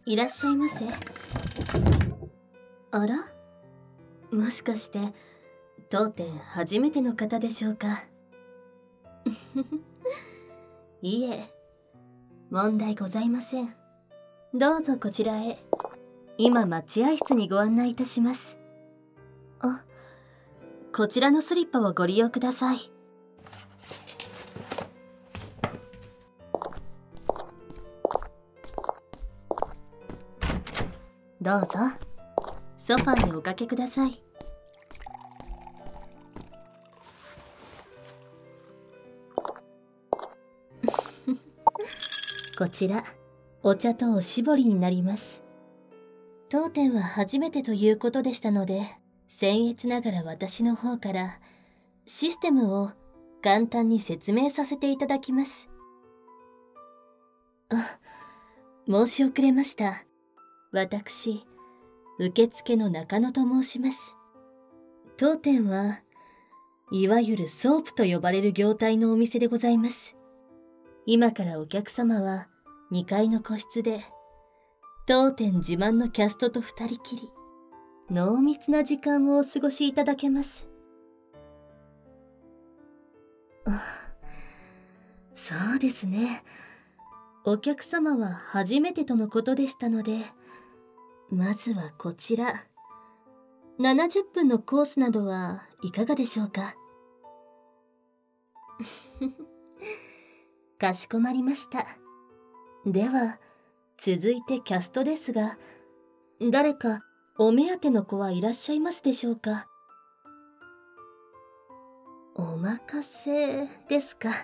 いらっしゃいませ。あら、もしかして当店初めての方でしょうか？いえ、問題ございません。どうぞこちらへ。今待合室にご案内いたします。あ、こちらのスリッパをご利用ください。どうぞソファーにおかけください。こちらお茶とおしぼりになります。当店は初めてということでしたので、僭越ながら私の方からシステムを簡単に説明させていただきます。あ、申し遅れました。私、受付の中野と申します。当店はいわゆるソープと呼ばれる業態のお店でございます。今からお客様は2階の個室で、当店自慢のキャストと2人きり、濃密な時間をお過ごしいただけます。あ、そうですね。お客様は初めてとのことでしたので、まずはこちら。70分のコースなどはいかがでしょうか？かしこまりました。では、続いてキャストですが、誰かお目当ての子はいらっしゃいますでしょうか？お任せですか？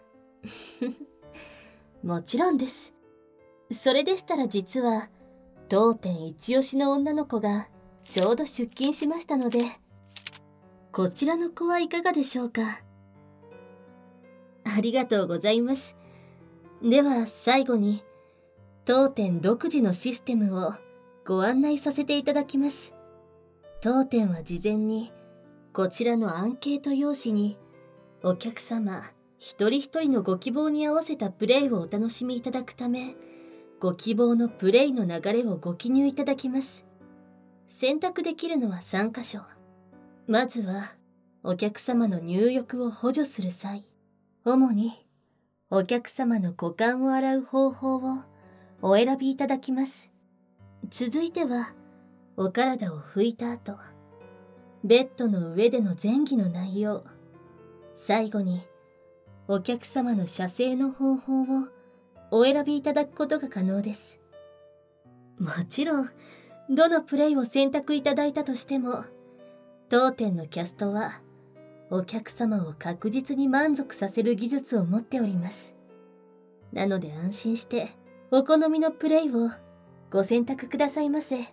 もちろんです。それでしたら実は、当店一押しの女の子がちょうど出勤しましたので、こちらの子はいかがでしょうか？ありがとうございます。では最後に、当店独自のシステムをご案内させていただきます。当店は事前にこちらのアンケート用紙にお客様一人一人のご希望に合わせたプレイをお楽しみいただくため、ご希望のプレイの流れをご記入いただきます。選択できるのは3箇所。まずはお客様の入浴を補助する際、主にお客様の股間を洗う方法をお選びいただきます。続いてはお体を拭いた後、ベッドの上での前戯の内容、最後にお客様の射精の方法をお選びいただくことが可能です。もちろんどのプレイを選択いただいたとしても、当店のキャストはお客様を確実に満足させる技術を持っております。なので安心してお好みのプレイをご選択くださいませ。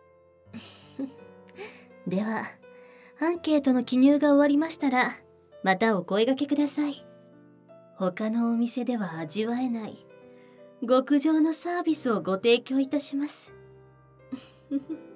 では、アンケートの記入が終わりましたら、またお声掛けください。他のお店では味わえない極上のサービスをご提供いたします。